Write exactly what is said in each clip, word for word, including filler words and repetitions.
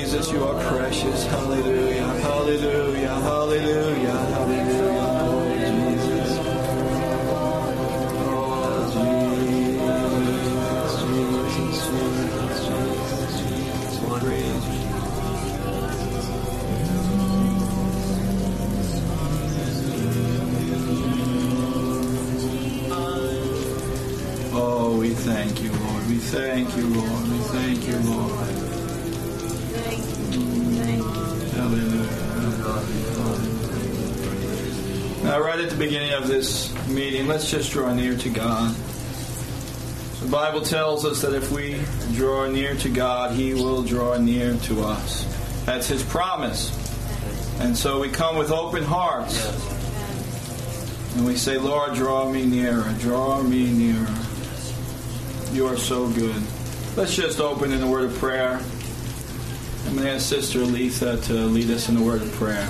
Jesus, you are precious. Hallelujah, hallelujah, hallelujah, hallelujah. Oh, Jesus. Oh, Jesus, Jesus, Jesus, Jesus, Jesus. Praise you. Oh, we thank you, Lord. We thank you, Lord. We thank you, Lord. Thank you. Thank you. Hallelujah. Now, right at the beginning of this meeting, let's just draw near to God. The Bible tells us that if we draw near to God, He will draw near to us. That's His promise. And so we come with open hearts. And we say, Lord, draw me nearer. Draw me nearer. You are so good. Let's just open in a word of prayer. I'm going to ask Sister Letha to lead us in a word of prayer.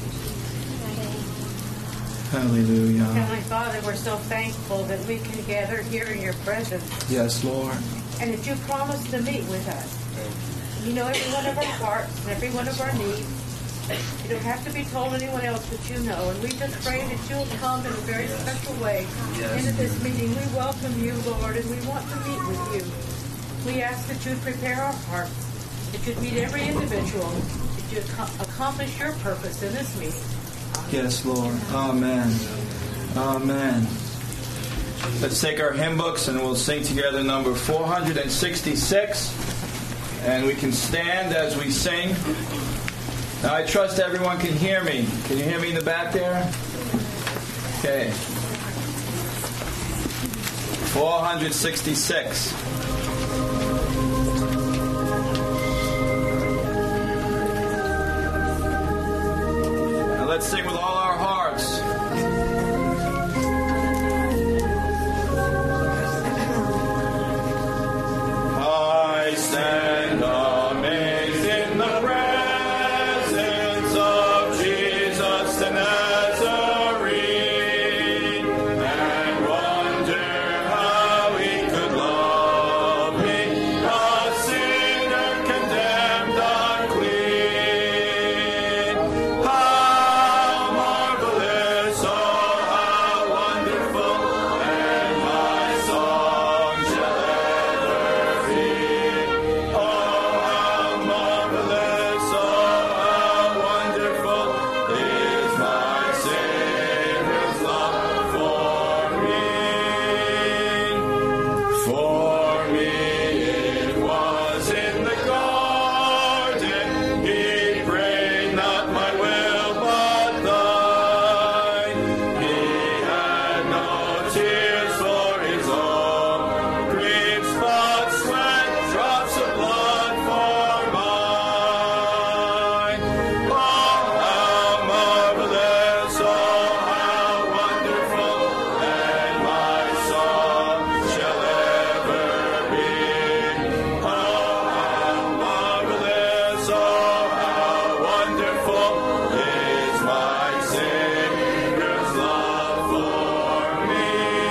Hallelujah. Heavenly Father, we're so thankful that we can gather here in your presence. Yes, Lord. And that you promised to meet with us. You know every one of our hearts and every one of our needs. You don't have to be told anyone else but you know. And we just pray that you'll come in a very special way into this meeting. We welcome you, Lord, and we want to meet with you. We ask that you'd prepare our hearts, that you'd meet every individual, that you'd accomplish your purpose in this meeting. Yes, Lord. Amen. Amen. Let's take our hymn books and we'll sing together number four hundred sixty-six. And we can stand as we sing. Now, I trust everyone can hear me. Can you hear me in the back there? Okay. four hundred sixty-six. Now let's sing with all our hearts. I stand amazed in the presence of Jesus the Nazarene, and wonder how He could love me, a sinner condemned unclean. How marvelous, oh how wonderful, and my song shall ever be. Oh how marvelous, oh how wonderful is my Savior's love for me. For me it was in the garden, He prayed, not my will but thine. He had no tears for His own griefs, but sweat drops of blood for mine. Oh how marvelous, oh how wonderful, and my song shall ever be. Oh how marvelous, oh how wonderful is my Savior's love for me.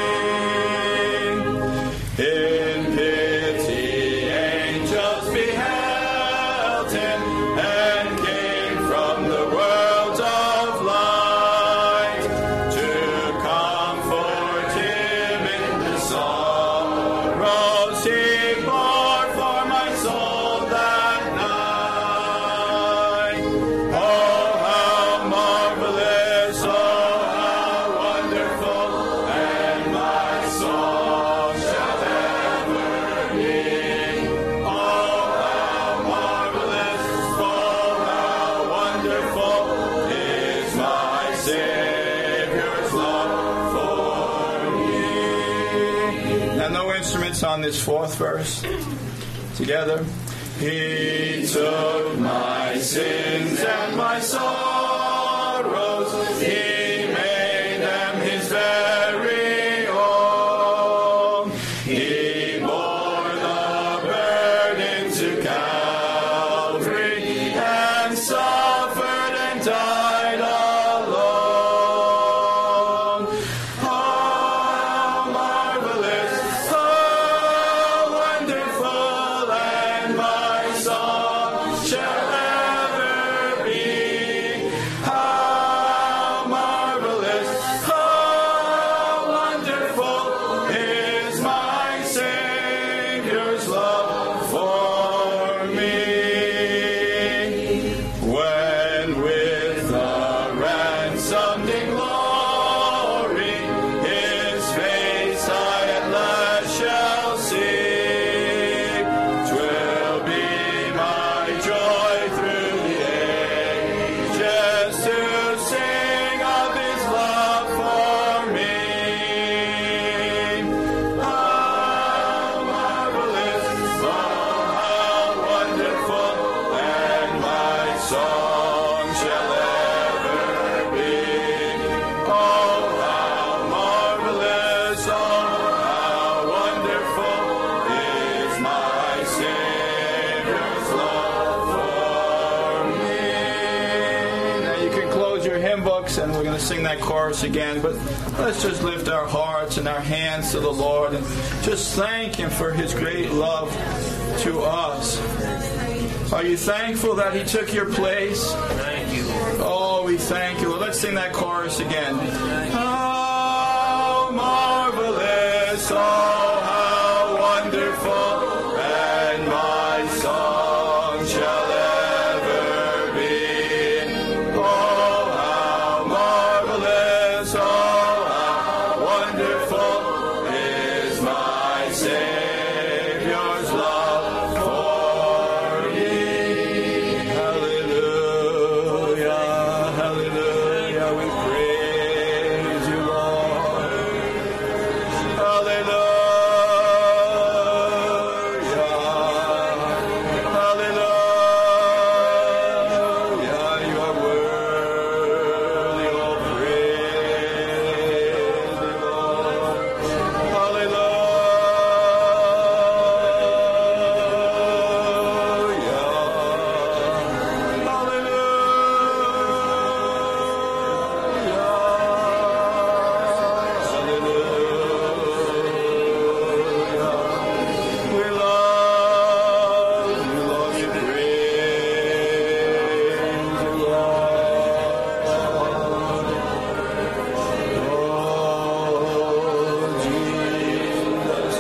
In pity angels beheld Him, and came from the world of light to comfort Him in the sorrows He bore for my soul that night. Oh how marvelous, oh how wonderful, and my song shall ever be. Oh how marvelous, oh how wonderful is my Savior's love for me. Now no instruments on this fourth verse. Together. He took my sins and my sorrows. He made them His very own. He bore the burden to Calvary and suffered and died alone. How marvelous, how wonderful, and my song shall books, and we're going to sing that chorus again. But let's just lift our hearts and our hands to the Lord and just thank Him for His great love to us. Are you thankful that He took your place? Thank you. Oh, we thank you. Well, let's sing that chorus again. How marvelous, oh, how wonderful, and my song shall ever be. Oh, how marvelous, oh, how wonderful is my Savior's love for me. Hallelujah, hallelujah, we praise you, Lord. Hallelujah, hallelujah, you are worthy of praise, Lord. We love you, Lord, we praise you, Lord. Oh, Jesus,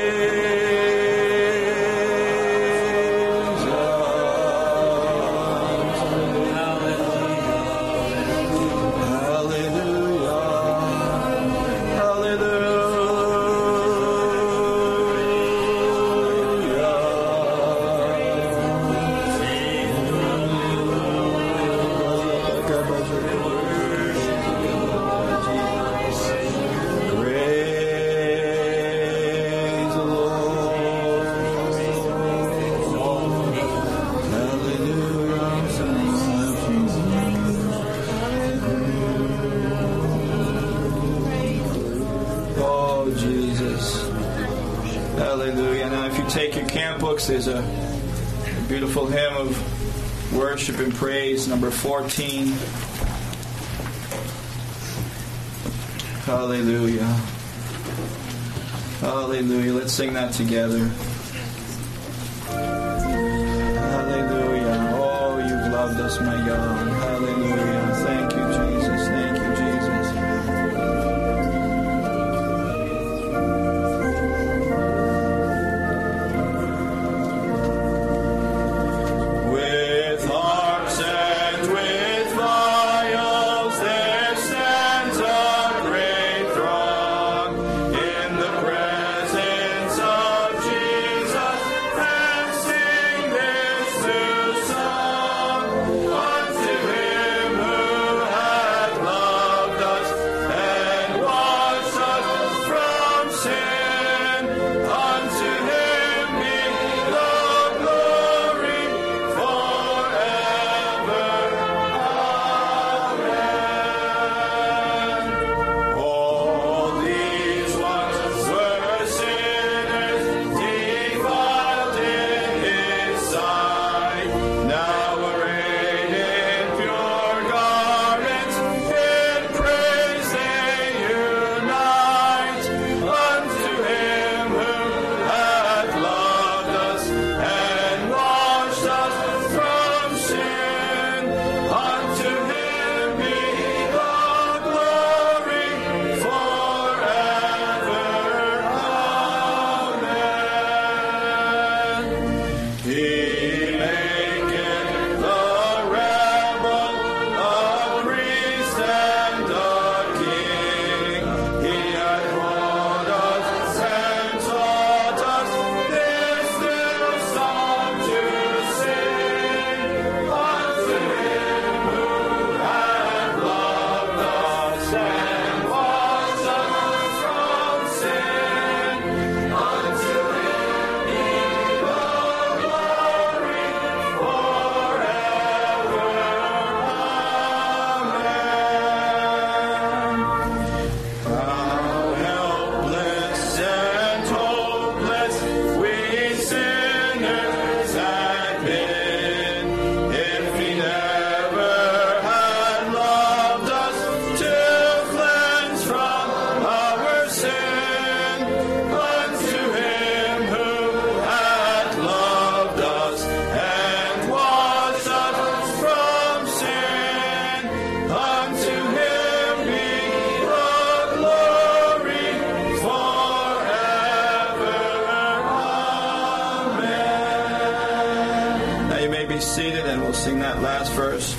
Praise the Lord. Hallelujah. Oh, Jesus. Hallelujah. Now, if you take your camp books, there's a beautiful hymn of worship and praise, number fourteen. Hallelujah. Hallelujah. Let's sing that together. Hallelujah. Oh, you've loved us, my God. Hallelujah. Thank you, Jesus. Thank you, Jesus. With harps and with viols there stands a great throng in the presence of Jesus, and sing this new song unto Him who first.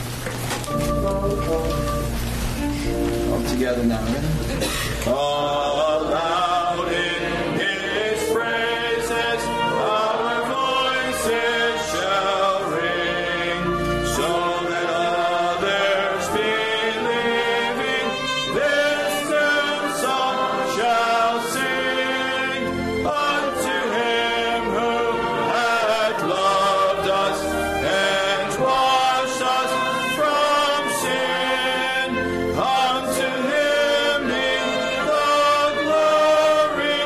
All together now. Ready? All loud in His praises, our voices shall ring, so that others believing this new song shall sing unto Him who hath loved us and washed us from sin. Unto Him be the glory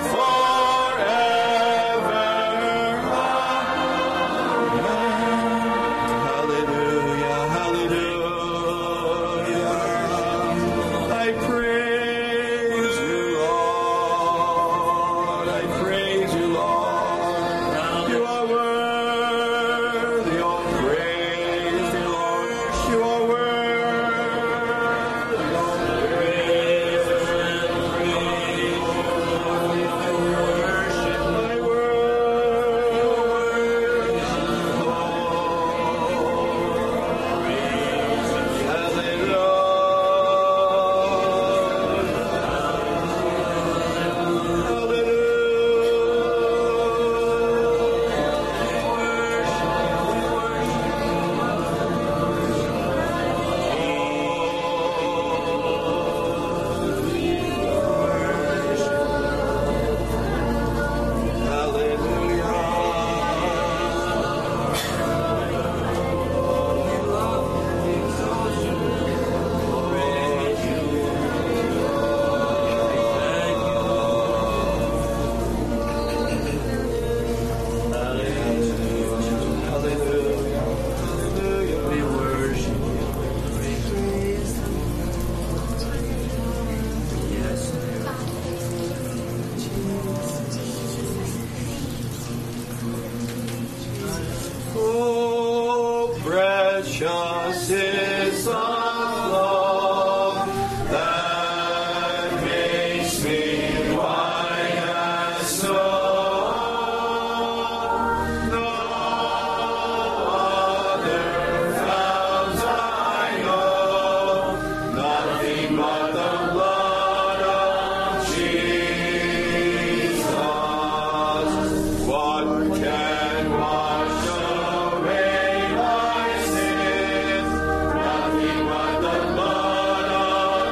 forever. Amen. Hallelujah, hallelujah. I praise you, Lord. I praise you, Lord. You are worthy of praise, dear Lord. You are worthy of praise. I Oh, precious is the love that makes me white as snow. No other fount I know, nothing but the blood of Jesus. What can wash away my sin? Nothing but the blood of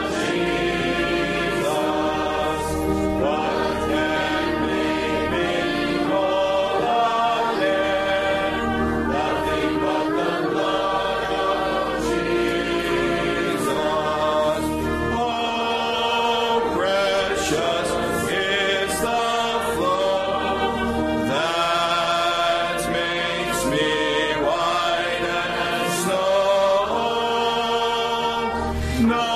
Jesus. What can make me whole again? Nothing but the blood of Jesus. Oh, precious is the flow that makes me white as snow. No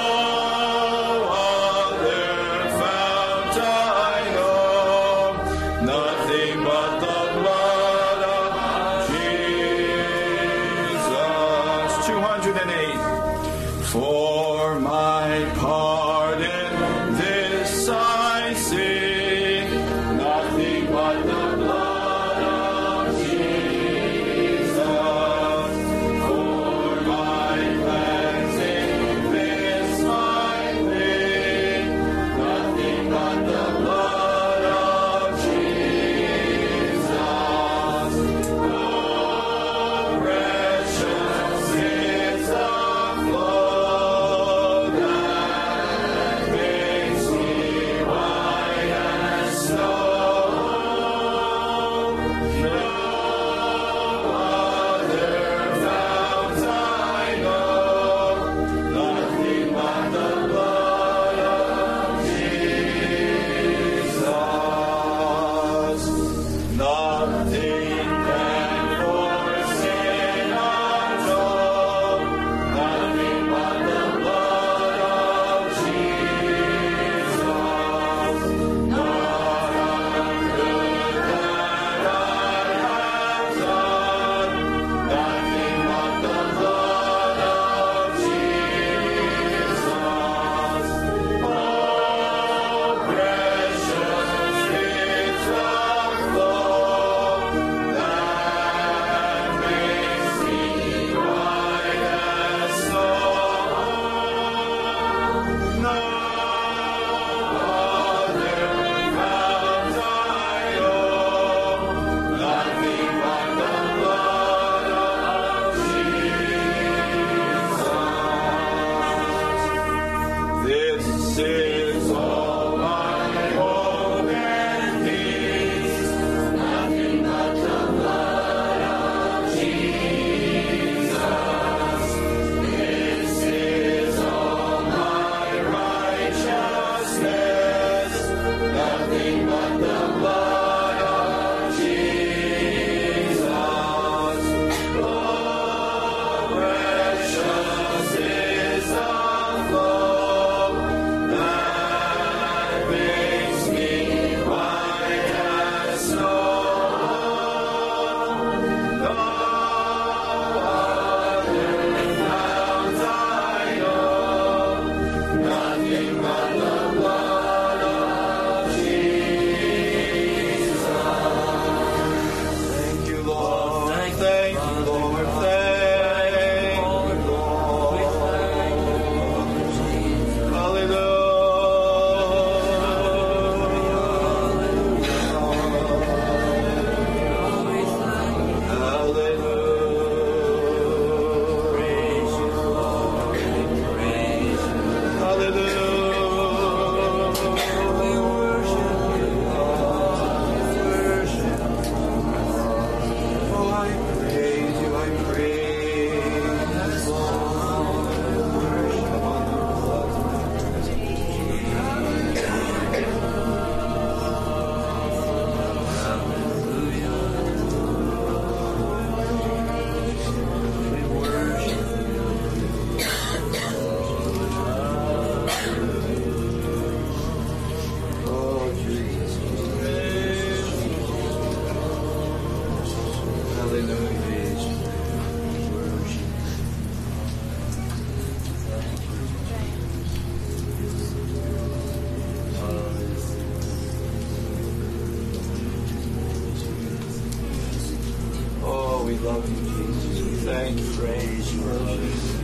other fount I know, nothing but the blood of Jesus. two hundred eight. For my pardon, this I sing, nothing but the blood of Jesus. For my cleansing, this I plea, nothing but the blood of Jesus. Oh, precious is the flow Thank you. Praise you, Lord.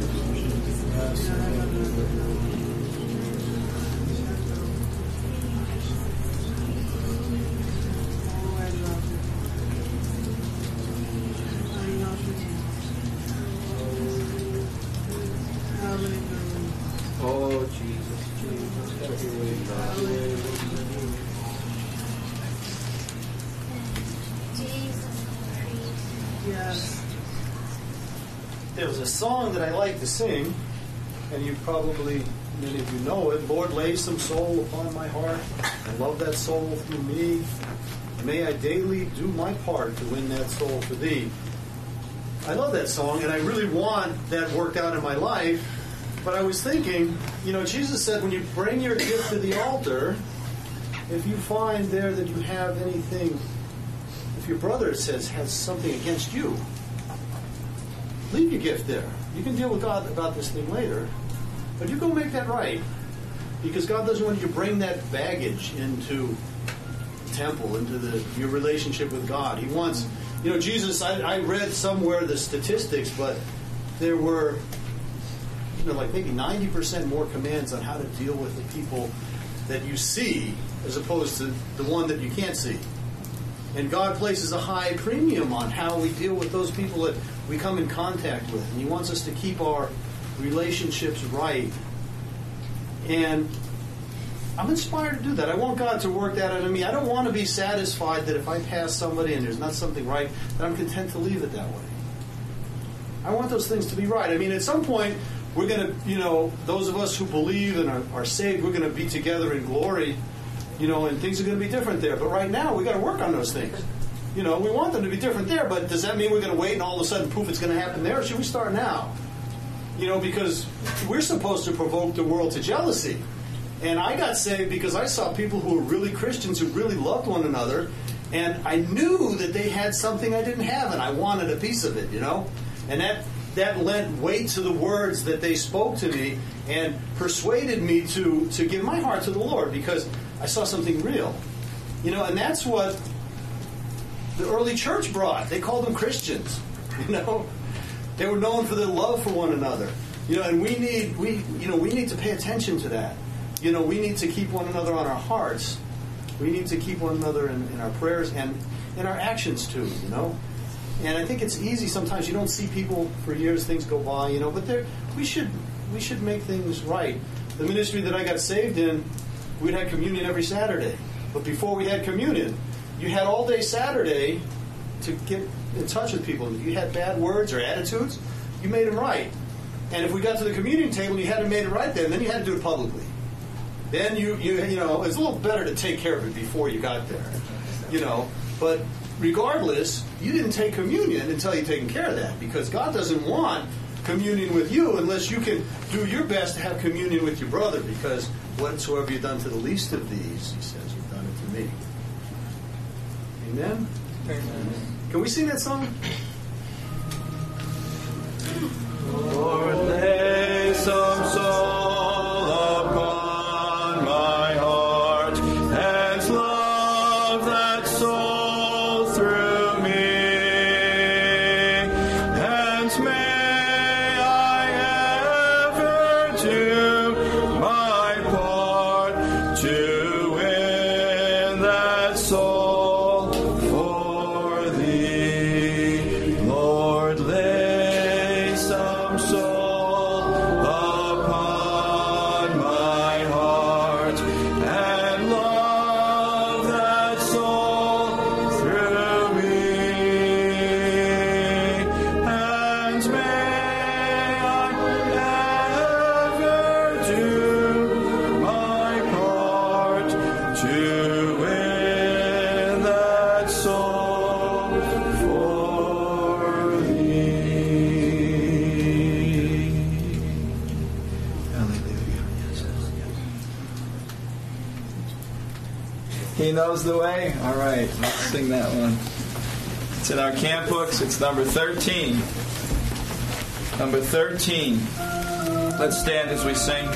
Oh, Jesus, Jesus, have your way, God. Yes. There was a song that I like to sing, and you probably, many of you know it. Lord, lay some soul upon my heart, and love that soul through me. May I daily do my part to win that soul for thee. I love that song, and I really want that worked out in my life. But I was thinking, you know, Jesus said when you bring your gift to the altar, if you find there that you have anything, if your brother says has something against you, leave your gift there. You can deal with God about this thing later, but you go make that right, because God doesn't want you to bring that baggage into the temple, into the your relationship with God. He wants, you know, Jesus. I, I read somewhere the statistics, but there were, you know, like maybe ninety percent more commands on how to deal with the people that you see as opposed to the one that you can't see. And God places a high premium on how we deal with those people that we come in contact with. And He wants us to keep our relationships right. And I'm inspired to do that. I want God to work that out of me. I don't want to be satisfied that if I pass somebody and there's not something right, that I'm content to leave it that way. I want those things to be right. I mean, at some point, we're going to, you know, those of us who believe and are, are saved, we're going to be together in glory, you know, and things are going to be different there. But right now, we've got to work on those things. You know, we want them to be different there, but does that mean we're going to wait and all of a sudden, poof, it's going to happen there? Or should we start now? You know, because we're supposed to provoke the world to jealousy. And I got saved because I saw people who were really Christians, who really loved one another, and I knew that they had something I didn't have, and I wanted a piece of it, you know? And that that lent weight to the words that they spoke to me and persuaded me to, to give my heart to the Lord because I saw something real. You know, and that's what the early church brought. They called them Christians, you know? They were known for their love for one another. You know, and we need we you know, we need to pay attention to that. You know, we need to keep one another on our hearts. We need to keep one another in, in our prayers and in our actions too, you know? And I think it's easy sometimes. You don't see people for years, things go by, you know, but there we should we should make things right. The ministry that I got saved in, we'd had communion every Saturday. But before we had communion, you had all day Saturday to get in touch with people. If you had bad words or attitudes, you made them right. And if we got to the communion table and you hadn't made it right then, then you had to do it publicly. Then you, you, you know, it's a little better to take care of it before you got there, you know. But regardless, you didn't take communion until you'd taken care of that, because God doesn't want communion with you unless you can do your best to have communion with your brother, because whatsoever you've done to the least of these, He says, you've done it to me. Amen? Amen. Can we sing that song? Lord, lay some soul upon my heart, and love that soul through me, and may I ever do my part to win that soul for Thee. Lord, lay some soul upon my heart, and love that soul through me, and may I ever do my part to win that soul for Thee. Hallelujah. He knows the way? All right, let's sing that one. It's in our camp books. It's number thirteen. Number thirteen. Let's stand as we sing.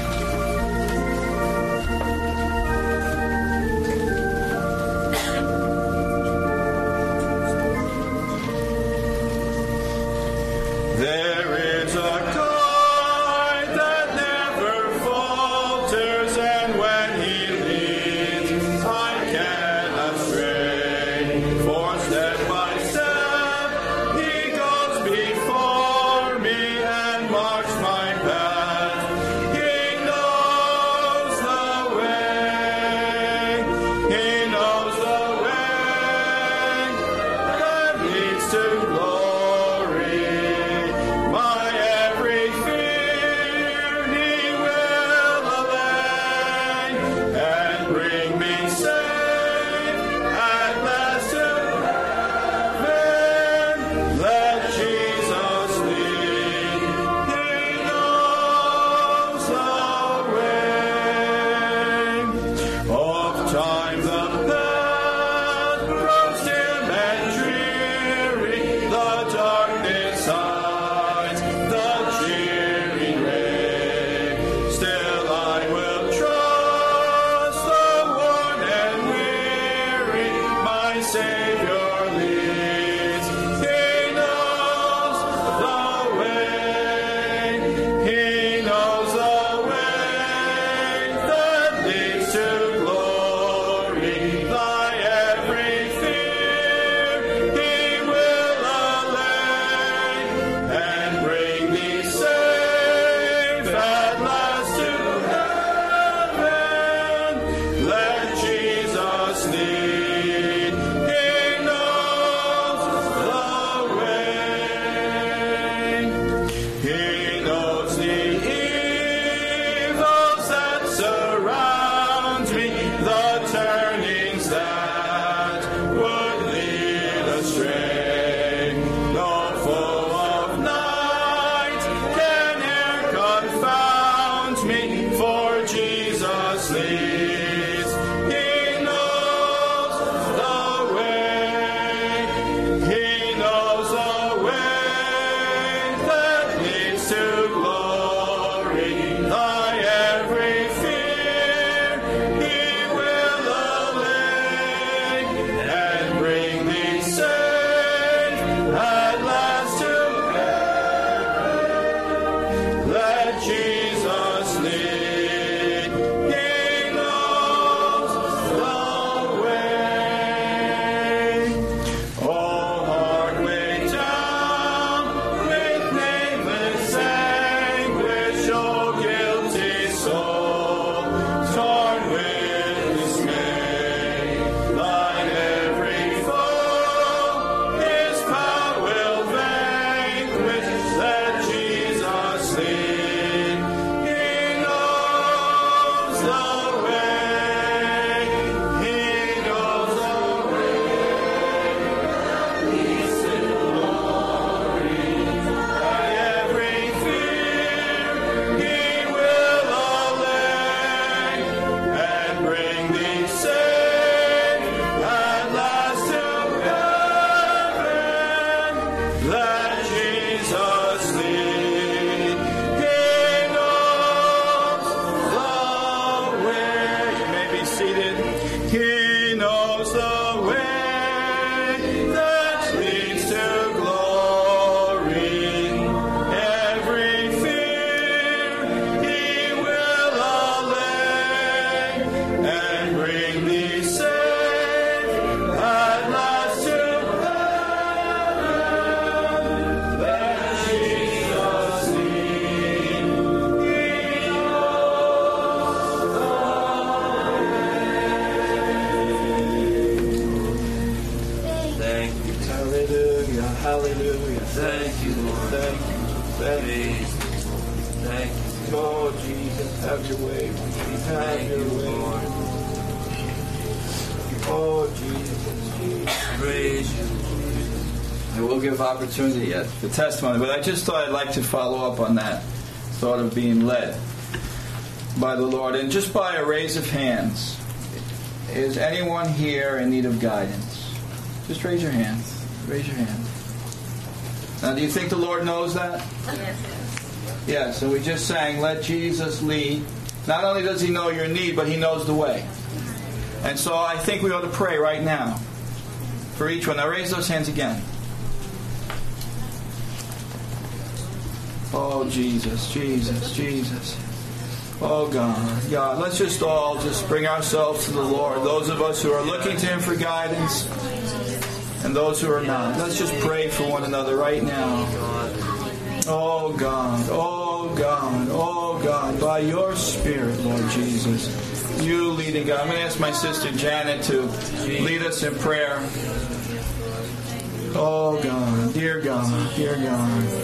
Opportunity yet for testimony, but I just thought I'd like to follow up on that thought of being led by the Lord. And just by a raise of hands, is anyone here in need of guidance? Just raise your hands. Raise your hand. Now, do you think the Lord knows that? Yes. Yes, and we just sang, let Jesus lead. Not only does He know your need, but He knows the way. And so I think we ought to pray right now for each one. Now raise those hands again. Oh, Jesus, Jesus, Jesus. Oh, God. God, let's just all just bring ourselves to the Lord. Those of us who are looking to Him for guidance and those who are not. Let's just pray for one another right now. Oh, God. Oh, God. Oh, God. By your Spirit, Lord Jesus. You leading God. I'm going to ask my sister Janet to lead us in prayer. Oh, God. Dear God. Dear God.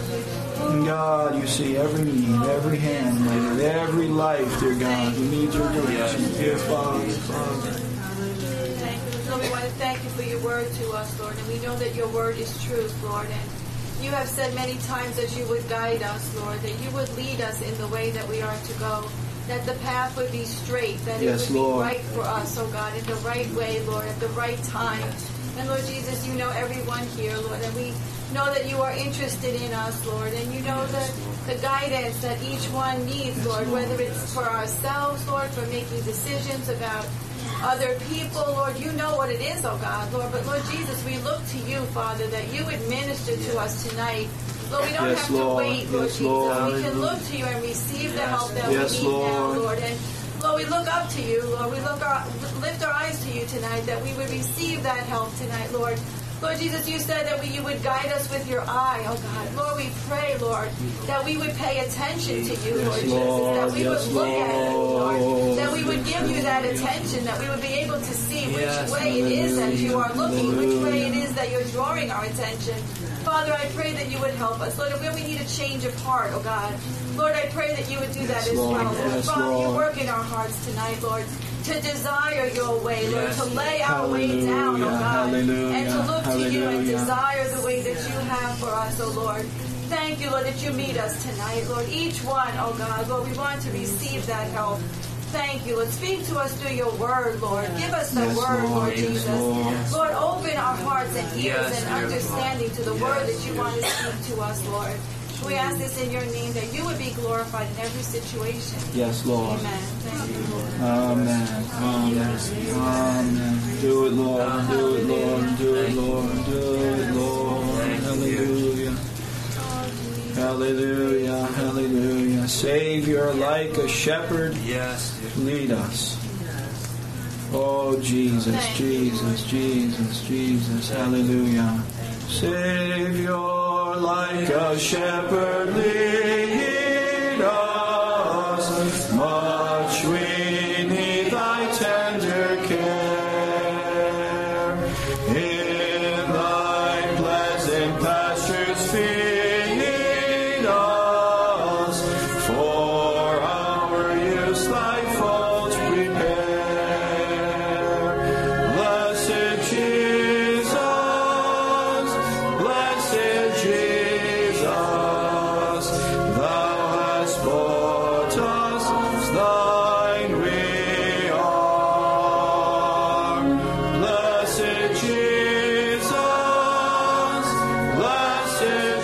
God, you see every need, every hand, Lord, every life, dear God, who needs your grace. Dear Father, Father. Lord, we want to thank you for your word to us, Lord, and we know that your word is truth, Lord, and you have said many times that you would guide us, Lord, that you would lead us in the way that we are to go, that the path would be straight, that yes, it would Lord. be right for us, oh God, in the right way, Lord, at the right time. And Lord Jesus, you know everyone here, Lord, and we know that you are interested in us, Lord, and you know the, the guidance that each one needs, Lord, whether it's for ourselves, Lord, for making decisions about other people, Lord, you know what it is, oh God, Lord, but Lord Jesus, we look to you, Father, that you would minister to us tonight. Lord, we don't yes, have to Lord. wait, Lord yes, Jesus. Lord. We can look to you and receive the help that yes, we need Lord. now, Lord, and Lord, we look up to you, Lord. We look our, lift our eyes to you tonight, that we would receive that help tonight, Lord. Lord Jesus, you said that we, you would guide us with your eye, oh God. Lord, we pray, Lord, that we would pay attention to you, Lord yes, Jesus, Lord. that we yes, would look Lord. at you, Lord, that we would give you that attention, that we would be able to see which yes, way it is that you are looking, hallelujah. which way it is that you're drawing our attention. Father, I pray that you would help us. Lord, if we need a change of heart, oh God, Lord, I pray that you would do that yes, as Lord. well, Lord. Yes, Father, Lord. you work in our hearts tonight, Lord, to desire your way, Lord, yes. to lay our hallelujah. way down, oh God, hallelujah. and to look hallelujah. to you and desire the way that you have for us, oh Lord. Thank you, Lord, that you meet us tonight, Lord. Each one, oh God, Lord, we want to receive that help. Thank you, Lord. Speak to us through your word, Lord. Give us the yes, word, Lord, Lord yes, Jesus. Lord. Lord, open our hearts and ears yes, and understanding to the yes, word that you yes. want to speak to us, Lord. We ask this in your name, that you would be glorified in every situation. Yes, Lord. Amen. Thank you, Lord. Amen. Amen. Amen. Do it, Lord. Do it, Lord. Do it, Lord. Do it, Lord. Hallelujah. Hallelujah. Hallelujah. Hallelujah. Savior, like a shepherd, Yes. lead us. Oh, Jesus, Jesus, Jesus, Jesus. Hallelujah. Savior, like a shepherd, lead us. Much we need thy tender care. In thy pleasant pastures feed us. For our use thy folds prepare. Blessed Jesus, blessed Jesus, thou hast bought us, thine we are. Blessed Jesus, blessed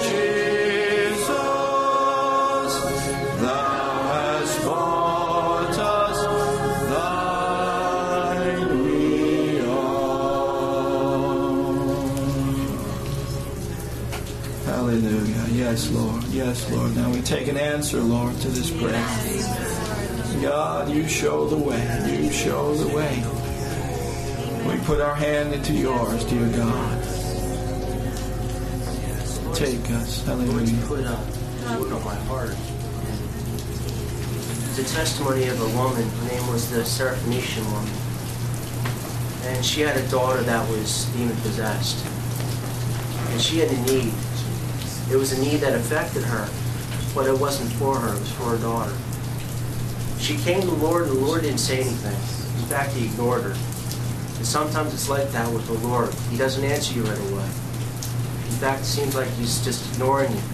Jesus, thou hast bought us, thine we are. Hallelujah. Yes, Lord. Yes, Lord. Now we take an answer, Lord, to this prayer. God, you show the way. You show the way. We put our hand into yours, dear God. Take us. Lord, you Hallelujah. put a word on my heart. It's a testimony of a woman. Her name was the Syrophoenician woman. And she had a daughter that was demon-possessed. And she had a need. It was a need that affected her, but it wasn't for her. It was for her daughter. She came to the Lord, and the Lord didn't say anything. In fact, He ignored her. And sometimes it's like that with the Lord. He doesn't answer you right away. In fact, it seems like He's just ignoring you.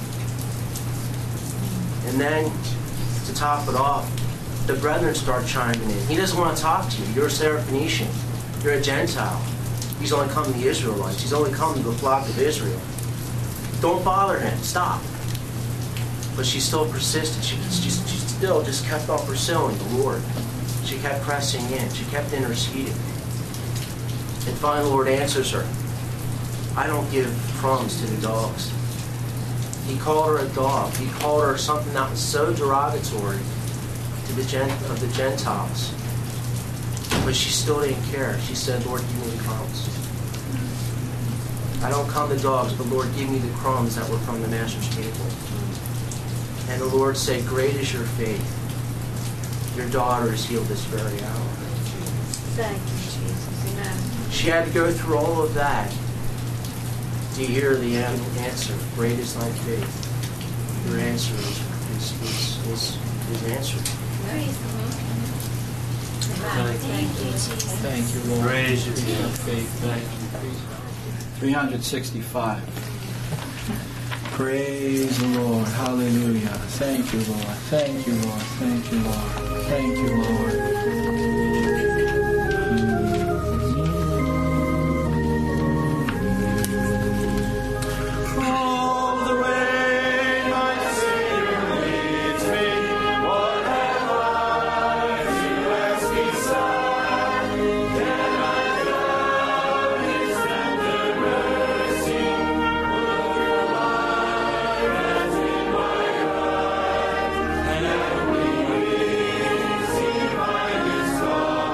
And then, to top it off, the brethren start chiming in. He doesn't want to talk to you. You're a Syrophoenician. You're a Gentile. He's only come to the Israelites. He's only come to the flock of Israel. Don't bother him. Stop. But she still persisted. She, she, she still just kept on pursuing the Lord. She kept pressing in. She kept interceding. And finally, the Lord answers her. I don't give crumbs to the dogs. He called her a dog. He called her something that was so derogatory to the gent of the Gentiles. But she still didn't care. She said, Lord, give me the crumbs. I don't come to dogs, but Lord, give me the crumbs that were from the Master's table. And the Lord said, great is your faith. Your daughter is healed this very hour. Thank you, Jesus. Amen. She had to go through all of that to hear the answer. Great is thy faith. Your answer is, is, is, is, is answered. Praise the Lord. Thank you, Jesus. Thank you, Lord. Praise you, for your faith. Thank you. three hundred sixty-five. Praise the Lord. Hallelujah. Thank you, Lord. Thank you, Lord. Thank you, Lord. Thank you, Lord. All the way my Savior leads me, what have I to ask beside? Can I doubt His tender mercy? Will life has been my guide, and we see by His side.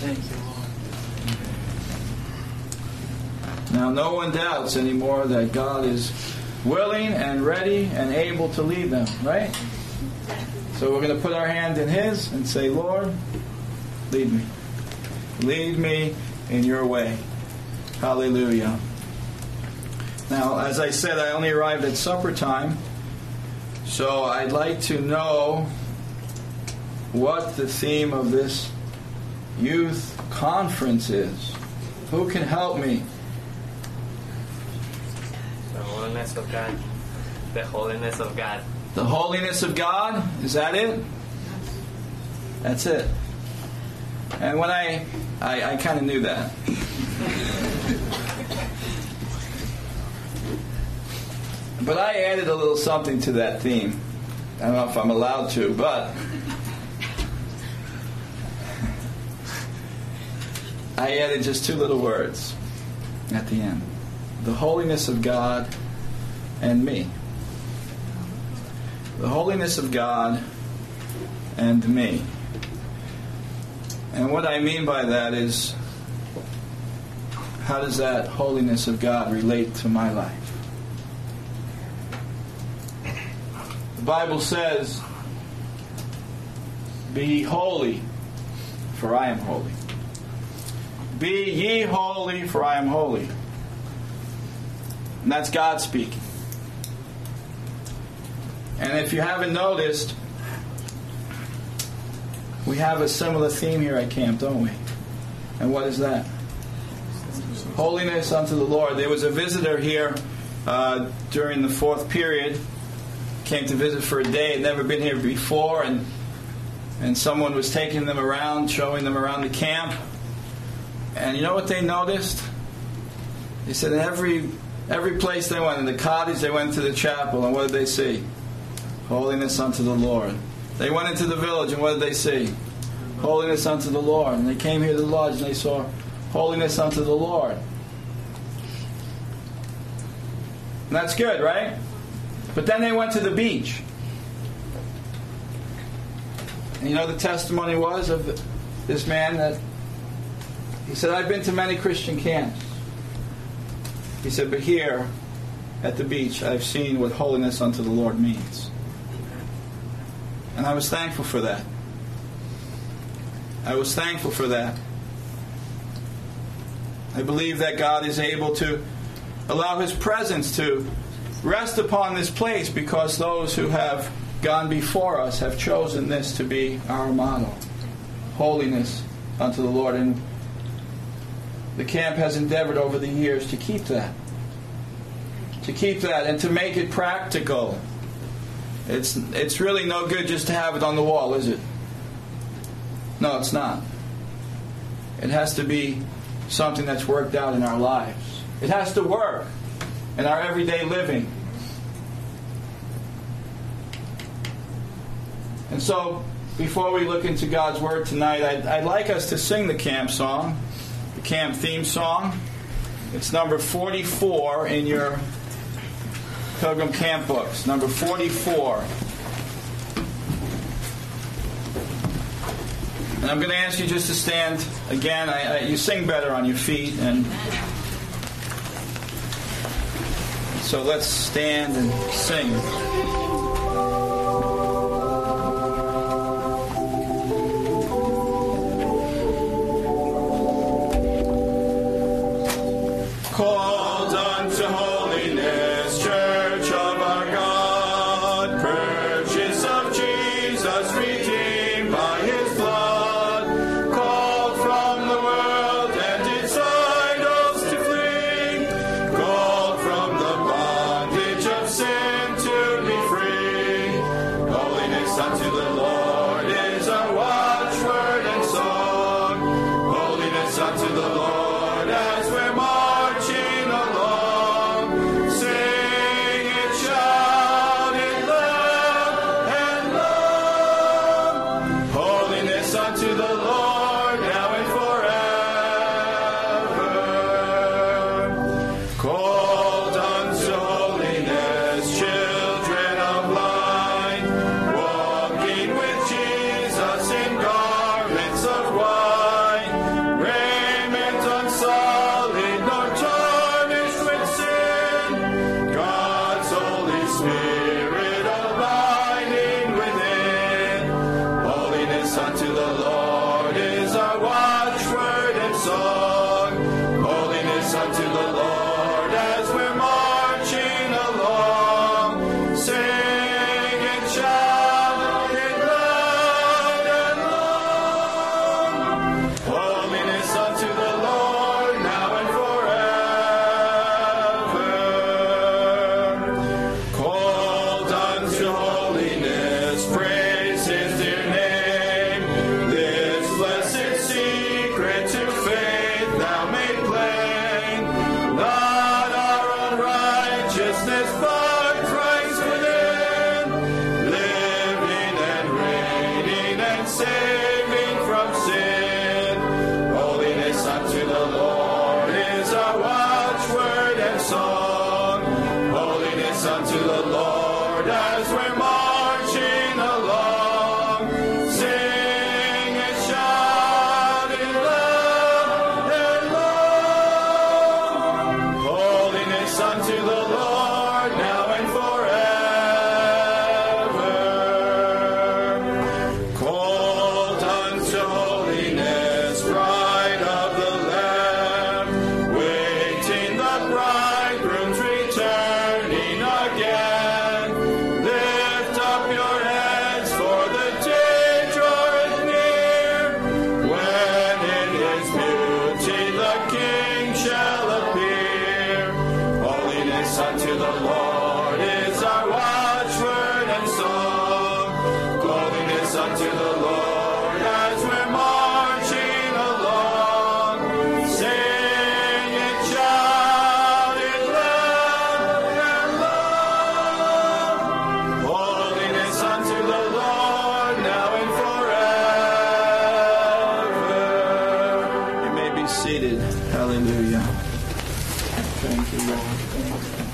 Thank you, Lord. Now, no one doubts anymore that God is willing and ready and able to lead them, right? So we're going to put our hand in His and say, Lord, lead me. Lead me in your way. Hallelujah. Now, as I said, I only arrived at supper time, so I'd like to know what the theme of this youth conference is. Who can help me? The holiness of God. The holiness of God. The holiness of God? Is that it? That's it. And when I, I, I kind of knew that. But I added a little something to that theme. I don't know if I'm allowed to, but I added just two little words at the end. The holiness of God and me. The holiness of God and me. And what I mean by that is, how does that holiness of God relate to my life? The Bible says, be ye holy, for I am holy. Be ye holy, for I am holy. And that's God speaking. And if you haven't noticed, we have a similar theme here at camp, don't we? And what is that? Holiness unto the Lord. There was a visitor here uh, during the fourth period. Came to visit for a day, had never been here before, and and someone was taking them around, showing them around the camp. And you know what they noticed? They said in every every place they went, in the cottage, they went to the chapel, and what did they see? Holiness unto the Lord. They went into the village, and what did they see? Holiness unto the Lord. And they came here to the lodge, and they saw holiness unto the Lord. And that's good, right? But then they went to the beach. And you know the testimony was of this man that he said, I've been to many Christian camps. He said, but here at the beach I've seen what holiness unto the Lord means. And I was thankful for that. I was thankful for that. I believe that God is able to allow His presence to rest upon this place because those who have gone before us have chosen this to be our model. Holiness unto the Lord. And the camp has endeavored over the years to keep that. To keep that and to make it practical. It's it's really no good just to have it on the wall, is it? No, it's not. It has to be something that's worked out in our lives. It has to work in our everyday living. And so, before we look into God's Word tonight, I'd, I'd like us to sing the camp song, the camp theme song. It's number forty-four in your Pilgrim Camp books. Number forty-four. And I'm going to ask you just to stand again. I, I, you sing better on your feet. And so let's stand and sing. Called unto holiness, Church of our God, purchase of Jesus, redeemed by His blood, called from the world and its idols to flee, called from the bondage of sin to be free. Holiness unto the Lord is our watchword and song. Holiness unto the Lord as we're marching King shall appear. Holiness unto the Lord is our watchword and song. Holiness unto the Lord as we're marching along. Sing it, shout it loud and long. Holiness unto the Lord now and forever. You may be seated. Hallelujah. Thank you, Lord.